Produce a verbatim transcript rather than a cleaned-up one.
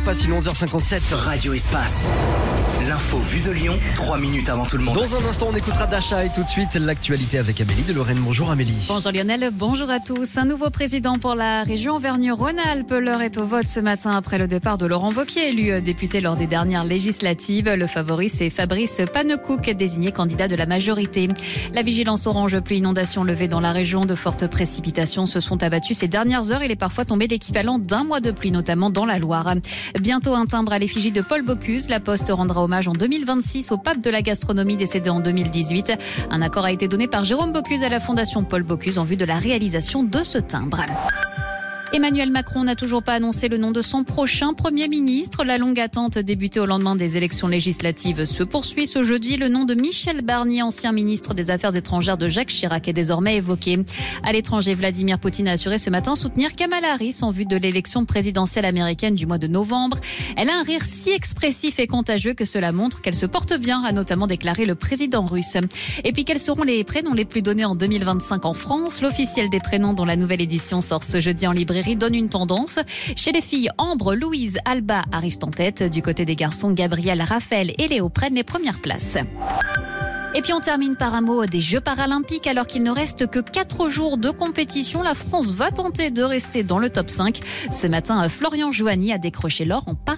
Espace, il est onze heures cinquante-sept. Radio Espace. L'info vue de Lyon, trois minutes avant tout le monde. Dans un instant, on écoutera Dasha et tout de suite l'actualité avec Amélie de Lorraine. Bonjour Amélie. Bonjour Lionel, bonjour à tous. Un nouveau président pour la région Auvergne-Rhône-Alpes. L'heure est au vote ce matin après le départ de Laurent Wauquiez, élu député lors des dernières législatives. Le favori, c'est Fabrice Pannekouk, désigné candidat de la majorité. La vigilance orange pluie inondation levée dans la région. De fortes précipitations se sont abattues ces dernières heures. Il est parfois tombé l'équivalent d'un mois de pluie, notamment dans la Loire. Bientôt un timbre à l'effigie de Paul Bocuse. La Poste rendra hommage en deux mille vingt-six au pape de la gastronomie décédé en deux mille dix-huit. Un accord a été donné par Jérôme Bocuse à la fondation Paul Bocuse en vue de la réalisation de ce timbre. Emmanuel Macron n'a toujours pas annoncé le nom de son prochain Premier ministre. La longue attente débutée au lendemain des élections législatives se poursuit ce jeudi. Le nom de Michel Barnier, ancien ministre des Affaires étrangères de Jacques Chirac, est désormais évoqué. À l'étranger, Vladimir Poutine a assuré ce matin soutenir Kamala Harris en vue de l'élection présidentielle américaine du mois de novembre. Elle a un rire si expressif et contagieux que cela montre qu'elle se porte bien, a notamment déclaré le président russe. Et puis, quels seront les prénoms les plus donnés en deux mille vingt-cinq en France? L'officiel des prénoms, dont la nouvelle édition sort ce jeudi en librairie, donne une tendance. Chez les filles, Ambre, Louise, Alba arrivent en tête. Du côté des garçons, Gabriel, Raphaël et Léo prennent les premières places. Et puis on termine par un mot des Jeux paralympiques. Alors qu'il ne reste que quatre jours de compétition, la France va tenter de rester dans le top cinq. Ce matin, Florian Joanny a décroché l'or en